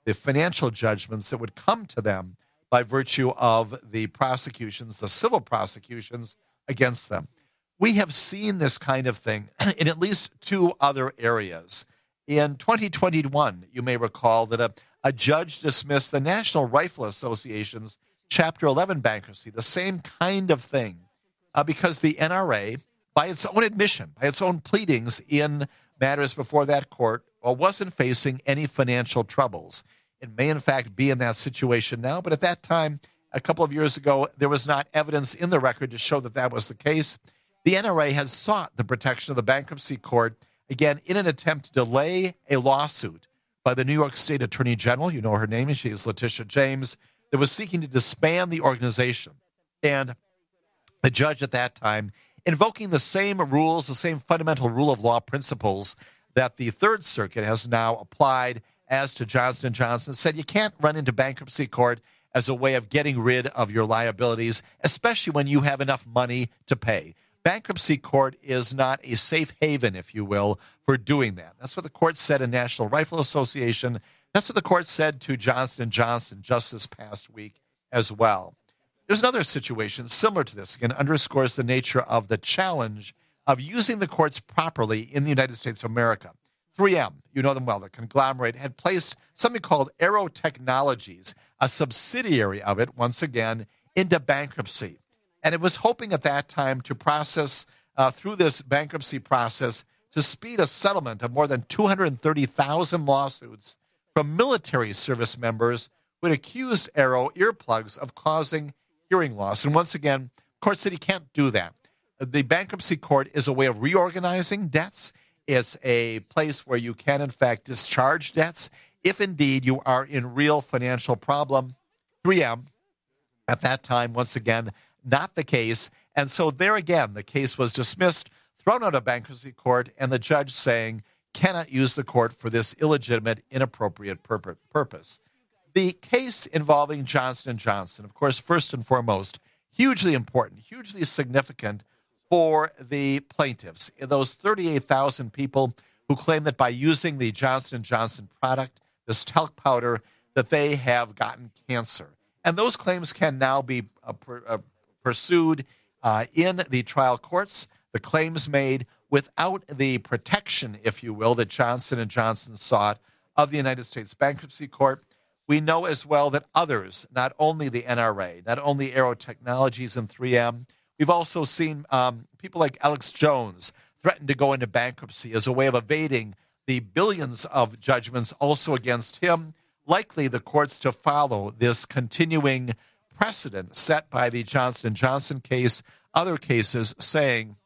the financial judgments that would come to them by virtue of the prosecutions, the civil prosecutions against them. We have seen this kind of thing in at least two other areas. In twenty twenty-one, you may recall that a, a judge dismissed the National Rifle Association's Chapter eleven bankruptcy, the same kind of thing, uh, because the N R A, by its own admission, by its own pleadings in matters before that court, well, wasn't facing any financial troubles. It may, in fact, be in that situation now, but at that time, a couple of years ago, there was not evidence in the record to show that that was the case. The N R A has sought the protection of the bankruptcy court, again, in an attempt to delay a lawsuit by the New York State Attorney General. You know her name, she is Letitia James, that was seeking to disband the organization. And the judge at that time, invoking the same rules, the same fundamental rule of law principles that the Third Circuit has now applied as to Johnson and Johnson, said you can't run into bankruptcy court as a way of getting rid of your liabilities, especially when you have enough money to pay. Bankruptcy court is not a safe haven, if you will, for doing that. That's what the court said in National Rifle Association. That's what the court said to Johnson and Johnson just this past week as well. There's another situation similar to this. Again, underscores the nature of the challenge of using the courts properly in the United States of America. three M, you know them well, the conglomerate, had placed something called Aero Technologies, a subsidiary of it, once again, into bankruptcy. And it was hoping at that time to process, uh, through this bankruptcy process, to speed a settlement of more than two hundred thirty thousand lawsuits from military service members who had accused Aero earplugs of causing hearing loss. And once again, court said you can't do that. The bankruptcy court is a way of reorganizing debts. It's a place where you can, in fact, discharge debts if indeed you are in real financial problem. three M, at that time, once again, not the case. And so there again, the case was dismissed, thrown out of bankruptcy court, and the judge saying, cannot use the court for this illegitimate, inappropriate purpose. The case involving Johnson and Johnson, of course, first and foremost, hugely important, hugely significant for the plaintiffs, those thirty-eight thousand people who claim that by using the Johnson and Johnson product, this talc powder, that they have gotten cancer. And those claims can now be uh, per, uh, pursued uh, in the trial courts, the claims made without the protection, if you will, that Johnson and Johnson sought of the United States Bankruptcy Court. We know as well that others, not only the N R A, not only Aero Technologies and three M, we've also seen um, people like Alex Jones threaten to go into bankruptcy as a way of evading the billions of judgments also against him. Likely the courts to follow this continuing precedent set by the Johnson and Johnson case, other cases saying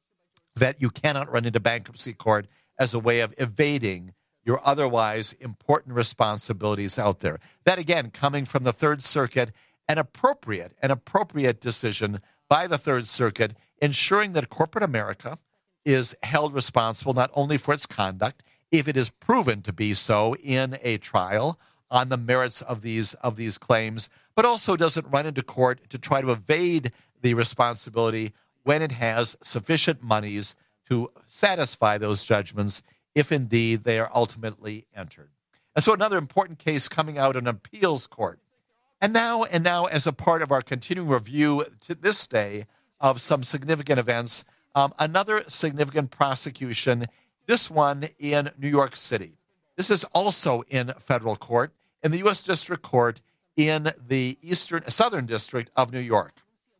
that you cannot run into bankruptcy court as a way of evading your otherwise important responsibilities out there. That, again, coming from the Third Circuit, an appropriate, an appropriate decision by the Third Circuit, ensuring that corporate America is held responsible not only for its conduct, if it is proven to be so in a trial on the merits of these of these claims, but also doesn't run into court to try to evade the responsibility when it has sufficient monies to satisfy those judgments, if indeed they are ultimately entered. And so another important case coming out in an appeals court. And now, and now, as a part of our continuing review to this day of some significant events, um, another significant prosecution, this one in New York City. This is also in federal court, in the U S District Court in the Eastern Southern District of New York.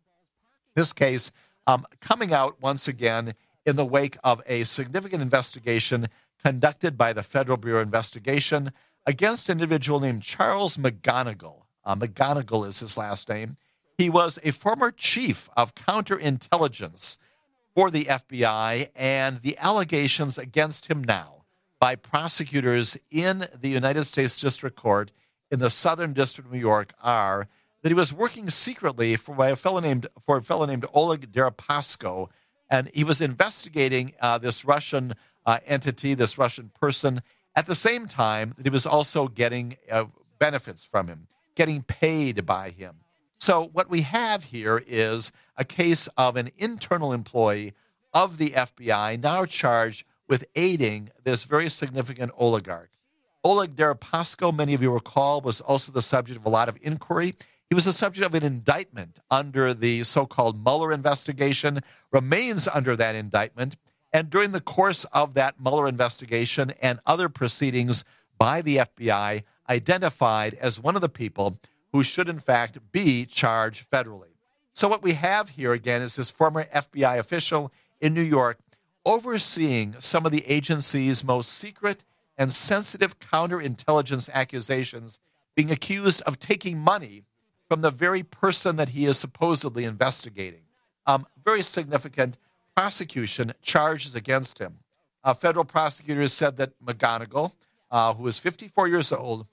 This case um, coming out once again in the wake of a significant investigation conducted by the Federal Bureau of Investigation against an individual named Charles McGonigal. Uh, McGonigal is his last name. He was a former chief of counterintelligence for the F B I, and the allegations against him now by prosecutors in the United States District Court in the Southern District of New York are that he was working secretly for by a fellow named for a fellow named Oleg Deripaska, and he was investigating uh, this Russian uh, entity, this Russian person, at the same time that he was also getting uh, benefits from him, getting paid by him. So what we have here is a case of an internal employee of the F B I now charged with aiding this very significant oligarch. Oleg Deripaska, many of you recall, was also the subject of a lot of inquiry. He was the subject of an indictment under the so-called Mueller investigation, remains under that indictment, and during the course of that Mueller investigation and other proceedings by the F B I, identified as one of the people who should, in fact, be charged federally. So what we have here, again, is this former F B I official in New York overseeing some of the agency's most secret and sensitive counterintelligence accusations, being accused of taking money from the very person that he is supposedly investigating. Um, very significant prosecution charges against him. Uh, federal prosecutors said that McGonigal, uh, who is fifty-four years old,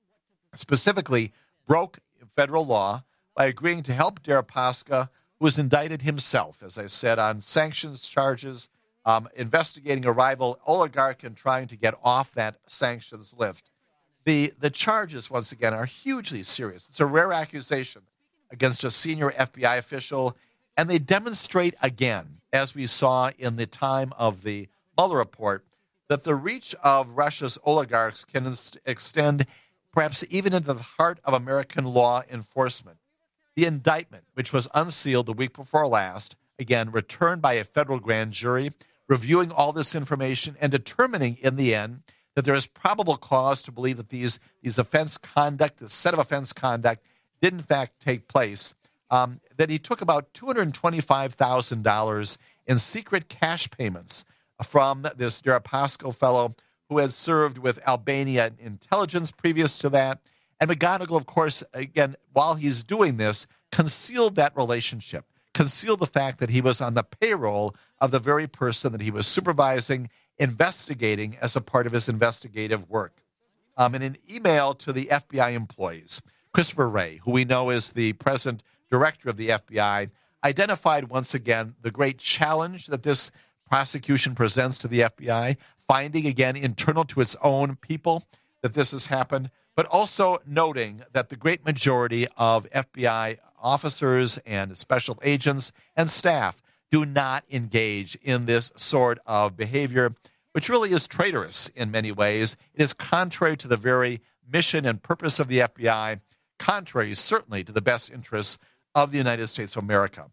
specifically broke federal law by agreeing to help Deripaska, who was indicted himself, as I said, on sanctions charges, um, investigating a rival oligarch and trying to get off that sanctions list. The, the charges, once again, are hugely serious. It's a rare accusation against a senior F B I official, and they demonstrate again, as we saw in the time of the Mueller report, that the reach of Russia's oligarchs can inst- extend perhaps even into the heart of American law enforcement. The indictment, which was unsealed the week before last, again, returned by a federal grand jury, reviewing all this information and determining in the end that there is probable cause to believe that these, these offense conduct, this set of offense conduct, did in fact take place, um, that he took about two hundred twenty-five thousand dollars in secret cash payments from this Deripaska fellow who had served with Albanian intelligence previous to that. And McGonigal, of course, again, while he's doing this, concealed that relationship, concealed the fact that he was on the payroll of the very person that he was supervising, investigating as a part of his investigative work. Um, in an email to the F B I employees, Christopher Wray, who we know is the present director of the F B I, identified once again the great challenge that this prosecution presents to the F B I, finding again internal to its own people that this has happened, but also noting that the great majority of F B I officers and special agents and staff do not engage in this sort of behavior, which really is traitorous in many ways. It is contrary to the very mission and purpose of the F B I, contrary certainly to the best interests of the United States of America.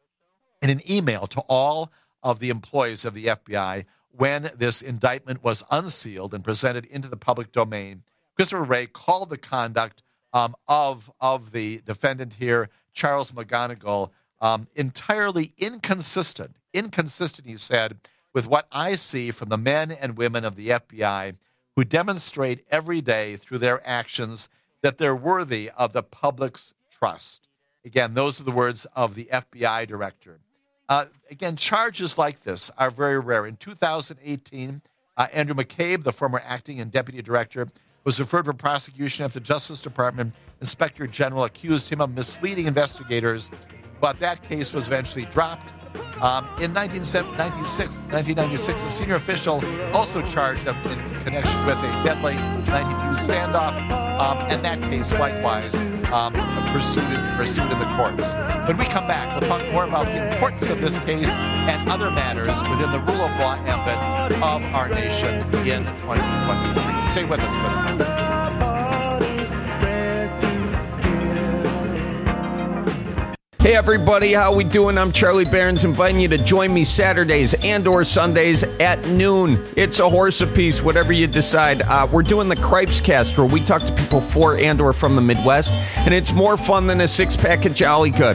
In an email to all of the employees of the F B I, when this indictment was unsealed and presented into the public domain, Christopher Wray called the conduct um, of, of the defendant here, Charles McGonigal, um, entirely inconsistent, inconsistent, he said, with what I see from the men and women of the F B I who demonstrate every day through their actions that they're worthy of the public's trust. Again, those are the words of the F B I director. Uh, again, charges like this are very rare. In two thousand eighteen, uh, Andrew McCabe, the former acting and deputy director, was referred for prosecution after the Justice Department Inspector General accused him of misleading investigators, but that case was eventually dropped. Um, in nineteen ninety-six, the senior official also charged him in connection with a deadly ninety-two standoff, um, and that case likewise um, pursued, pursued in the courts. When we come back, we'll talk more about the importance of this case and other matters within the rule of law ambit of our nation in twenty twenty-three. Stay with us for that. Hey everybody, how we doing? I'm Charlie Barons, inviting you to join me Saturdays and or Sundays at noon. It's a horse apiece, whatever you decide. Uh, we're doing the Cripes Cast, where we talk to people for and or from the Midwest, and it's more fun than a six-pack of Jolly Good.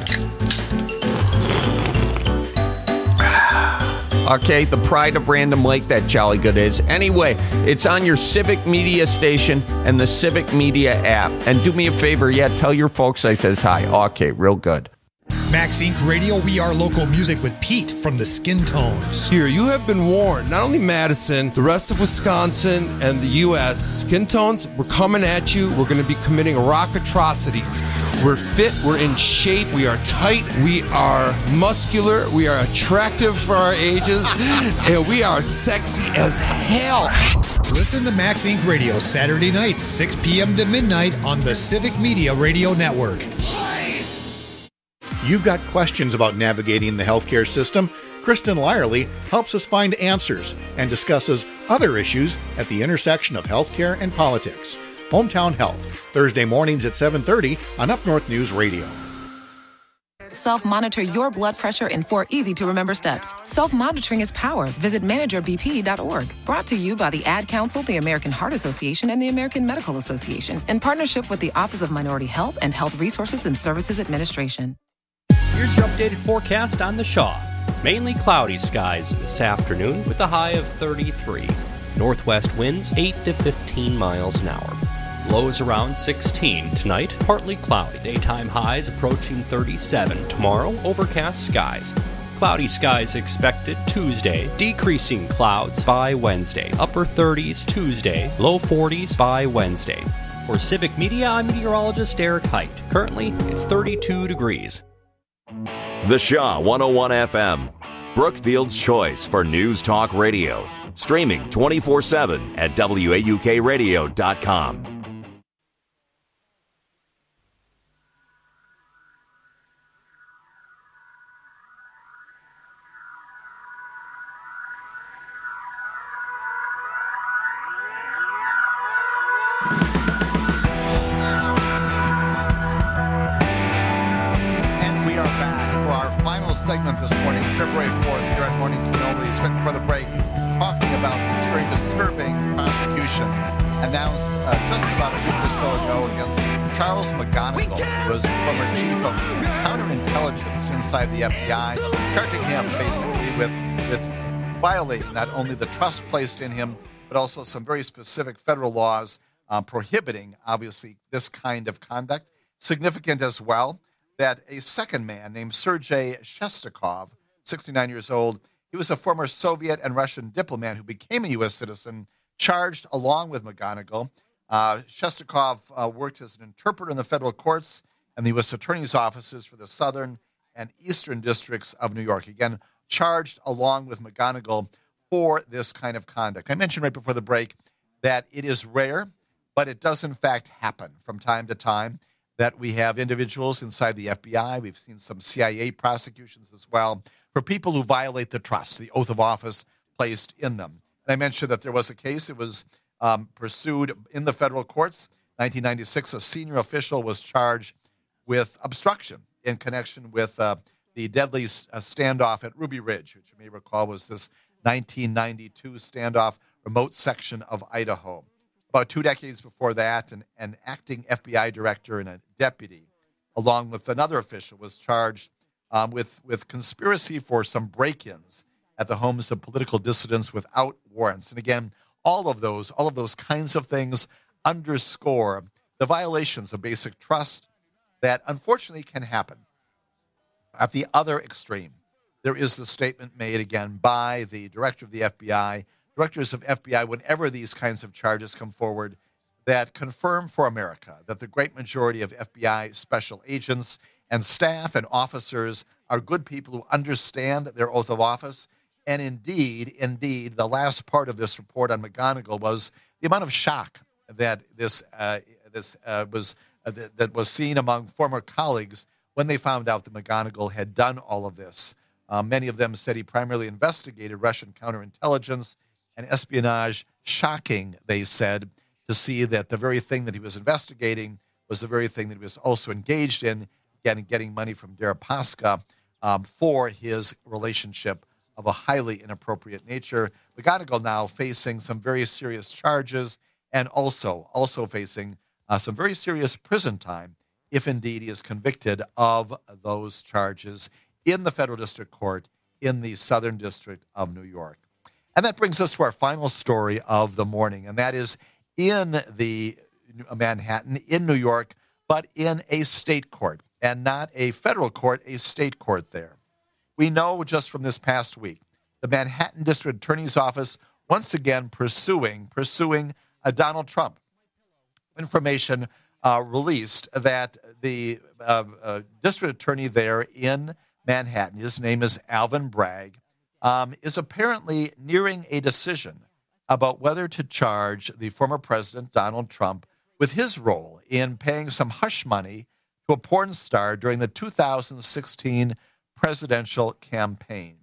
Okay, the pride of Random Lake, that Jolly Good is. Anyway, it's on your Civic Media station and the Civic Media app. And do me a favor, yeah, tell your folks I says hi. Okay, real good. Max Incorporated. Radio, we are local music with Pete from the Skin Tones. Here, you have been warned. Not only Madison, the rest of Wisconsin and the U S Skin Tones, we're coming at you. We're going to be committing rock atrocities. We're fit. We're in shape. We are tight. We are muscular. We are attractive for our ages. And we are sexy as hell. Listen to Max Incorporated. Radio Saturday nights, six p.m. to midnight on the Civic Media Radio Network. You've got questions about navigating the healthcare system? Kristen Lyerly helps us find answers and discusses other issues at the intersection of healthcare and politics. Hometown Health, Thursday mornings at seven thirty on Up North News Radio. Self-monitor your blood pressure in four easy-to-remember steps. Self-monitoring is power. Visit manager b p dot org. Brought to you by the Ad Council, the American Heart Association, and the American Medical Association, in partnership with the Office of Minority Health and Health Resources and Services Administration. Here's your updated forecast on the Shaw. Mainly cloudy skies this afternoon with a high of thirty-three. Northwest winds eight to fifteen miles an hour. Lows around sixteen tonight, partly cloudy. Daytime highs approaching thirty-seven. Tomorrow, overcast skies. Cloudy skies expected Tuesday, decreasing clouds by Wednesday. Upper thirties Tuesday, low forties by Wednesday. For Civic Media, I'm meteorologist Eric Height. Currently, it's thirty-two degrees. The Shaw one oh one F M, Brookfield's choice for News Talk Radio. Streaming twenty-four seven at W A U K radio dot com. Segment this morning, February fourth, here at Morning Cannolis, right before the break, talking about this very disturbing prosecution announced uh, just about a week or so ago against Charles McGonigal, who was former chief of counterintelligence inside the F B I, charging him basically with, with violating not only the trust placed in him, but also some very specific federal laws uh, prohibiting, obviously, this kind of conduct. Significant as well that a second man named Sergei Shestakov, sixty-nine years old, he was a former Soviet and Russian diplomat who became a U S citizen, charged along with McGonigal. Uh, Shestakov uh, worked as an interpreter in the federal courts and the U S attorney's offices for the southern and eastern districts of New York. Again, charged along with McGonigal for this kind of conduct. I mentioned right before the break that it is rare, but it does in fact happen from time to time, that we have individuals inside the F B I. We've seen some C I A prosecutions as well for people who violate the trust, the oath of office placed in them. And I mentioned that there was a case. It was um, pursued in the federal courts. nineteen ninety-six, a senior official was charged with obstruction in connection with uh, the deadly uh, standoff at Ruby Ridge, which you may recall was this nineteen ninety-two standoff, remote section of Idaho. About two decades before that, an, an acting F B I director and a deputy, along with another official, was charged um, with, with conspiracy for some break-ins at the homes of political dissidents without warrants. And again, all of those, all of those kinds of things underscore the violations of basic trust that unfortunately can happen. At the other extreme, there is the statement made again by the director of the F B I, directors of F B I, whenever these kinds of charges come forward, that confirm for America that the great majority of F B I special agents and staff and officers are good people who understand their oath of office. And indeed, indeed, the last part of this report on McGonigal was the amount of shock that this uh, this uh, was uh, that, that was seen among former colleagues when they found out that McGonigal had done all of this. Uh, many of them said he primarily investigated Russian counterintelligence and espionage. Shocking, they said, to see that the very thing that he was investigating was the very thing that he was also engaged in, again, getting money from Deripaska um, for his relationship of a highly inappropriate nature. McGonigal now facing some very serious charges and also, also facing uh, some very serious prison time if indeed he is convicted of those charges in the federal district court in the Southern District of New York. And that brings us to our final story of the morning, and that is in the Manhattan, in New York, but in a state court, and not a federal court, a state court there. We know just from this past week, the Manhattan District Attorney's Office once again pursuing, pursuing uh, Donald Trump. Information uh, released that the uh, uh, district attorney there in Manhattan, his name is Alvin Bragg, um, is apparently nearing a decision about whether to charge the former president, Donald Trump, with his role in paying some hush money to a porn star during the two thousand sixteen presidential campaign.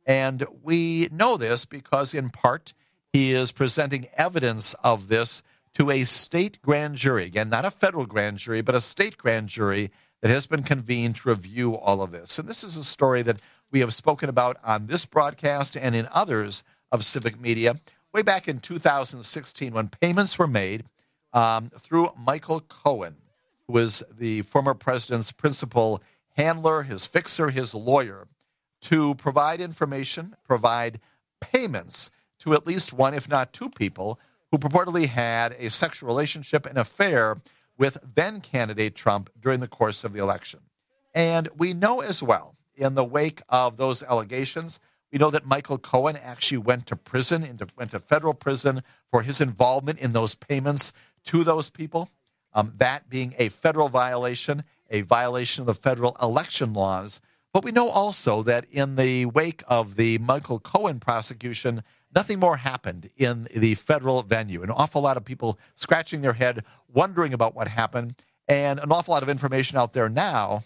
And we know this because, in part, he is presenting evidence of this to a state grand jury. Again, not a federal grand jury, but a state grand jury that has been convened to review all of this. And this is a story that we have spoken about on this broadcast and in others of Civic Media way back in two thousand sixteen when payments were made um, through Michael Cohen, who was the former president's principal handler, his fixer, his lawyer, to provide information, provide payments to at least one, if not two people, who purportedly had a sexual relationship and affair with then-candidate Trump during the course of the election. And we know as well, in the wake of those allegations, we know that Michael Cohen actually went to prison, into, went to federal prison for his involvement in those payments to those people, um, that being a federal violation, a violation of the federal election laws. But we know also that in the wake of the Michael Cohen prosecution, nothing more happened in the federal venue. An awful lot of people scratching their head, wondering about what happened, and an awful lot of information out there now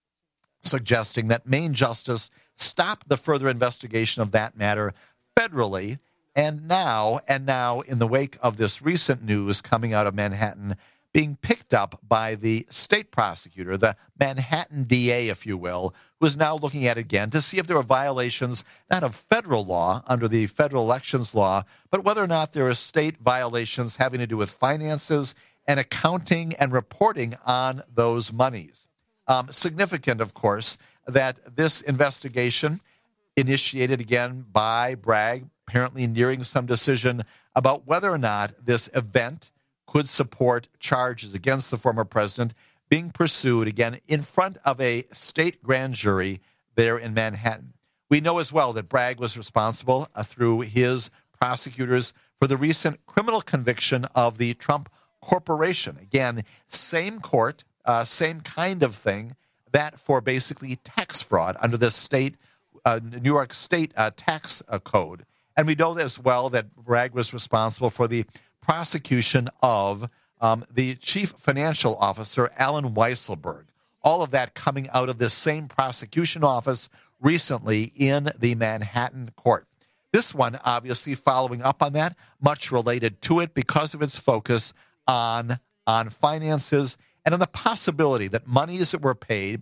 suggesting that Maine Justice stopped the further investigation of that matter federally. And now, and now, in the wake of this recent news coming out of Manhattan, being picked up by the state prosecutor, the Manhattan D A, if you will, who is now looking at it again to see if there are violations, not of federal law under the federal elections law, but whether or not there are state violations having to do with finances and accounting and reporting on those monies. Um, significant, of course, that this investigation, initiated again by Bragg, apparently nearing some decision about whether or not this event could support charges against the former president, being pursued again in front of a state grand jury there in Manhattan. We know as well that Bragg was responsible uh, through his prosecutors for the recent criminal conviction of the Trump Corporation. Again, same court, uh, same kind of thing, that for basically tax fraud under the state, uh, New York State uh, tax uh, code. And we know as well that Bragg was responsible for the prosecution of um, the chief financial officer, Alan Weisselberg. All of that coming out of this same prosecution office recently in the Manhattan court. This one, obviously, following up on that, much related to it because of its focus on, on finances and on the possibility that monies that were paid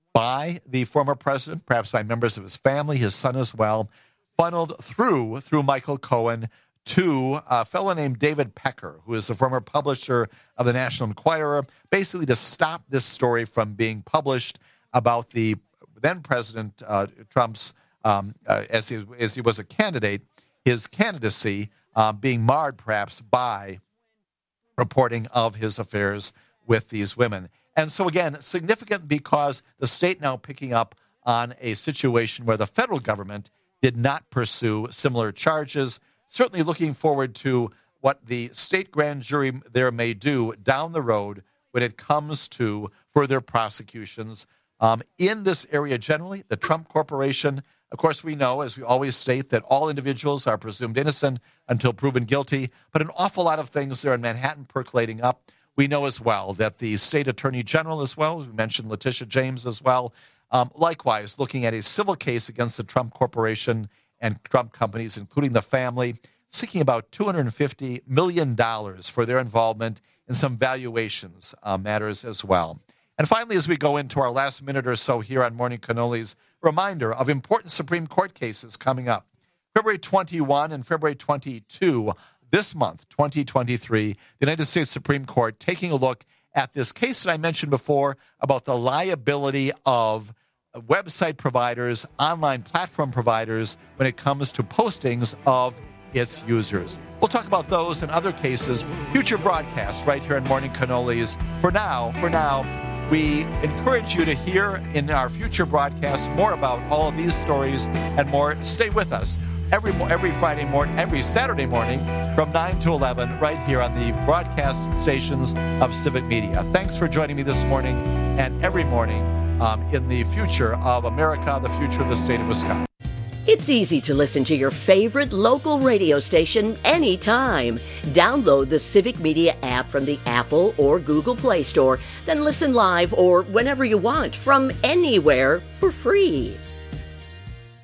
by the former president, perhaps by members of his family, his son as well, funneled through, through Michael Cohen to a fellow named David Pecker, who is the former publisher of the National Enquirer, basically to stop this story from being published about the then President uh, Trump's, um, uh, as, he, as he was a candidate, his candidacy uh, being marred perhaps by reporting of his affairs with these women. And so, again, significant because the state now picking up on a situation where the federal government did not pursue similar charges. Certainly looking forward to what the state grand jury there may do down the road when it comes to further prosecutions. Um, in this area generally, the Trump Corporation, of course, we know, as we always state, that all individuals are presumed innocent until proven guilty, but an awful lot of things there in Manhattan percolating up. We know as well that the state attorney general as well, we mentioned Letitia James as well, um, likewise looking at a civil case against the Trump Corporation and Trump companies, including the family, seeking about two hundred fifty million dollars for their involvement in some valuations uh, matters as well. And finally, as we go into our last minute or so here on Morning Cannolis, reminder of important Supreme Court cases coming up. February twenty-first and February twenty-second this month, twenty twenty-three, the United States Supreme Court taking a look at this case that I mentioned before about the liability of website providers, online platform providers, when it comes to postings of its users. We'll talk about those and other cases, future broadcasts right here on Morning Cannolis. For now, for now, we encourage you to hear in our future broadcasts more about all of these stories and more. Stay with us every every Friday morning, every Saturday morning from nine to eleven right here on the broadcast stations of Civic Media. Thanks for joining me this morning and every morning um, in the future of America, the future of the state of Wisconsin. It's easy to listen to your favorite local radio station anytime. Download the Civic Media app from the Apple or Google Play Store, then listen live or whenever you want from anywhere for free.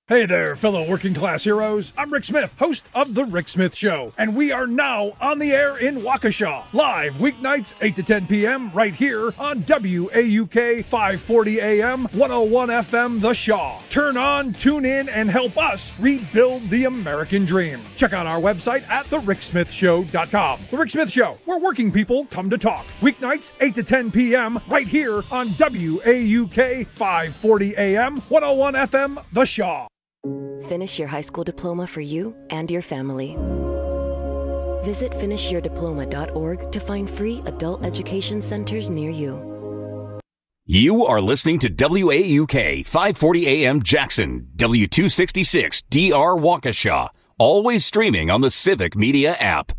Hey there, fellow working class heroes. I'm Rick Smith, host of The Rick Smith Show, and we are now on the air in Waukesha, live weeknights eight to ten p.m. right here on W A U K five forty A M, one oh one F M The Shaw. Turn on, tune in, and help us rebuild the American dream. Check out our website at the rick smith show dot com. The Rick Smith Show, where working people come to talk. Weeknights eight to ten p.m. right here on W A U K five forty A M, one oh one F M The Shaw. Finish your high school diploma for you and your family. Visit finish your diploma dot org to find free adult education centers near you. You are listening to W A U K five forty A M Jackson, W two sixty-six D R Waukesha, always streaming on the Civic Media app.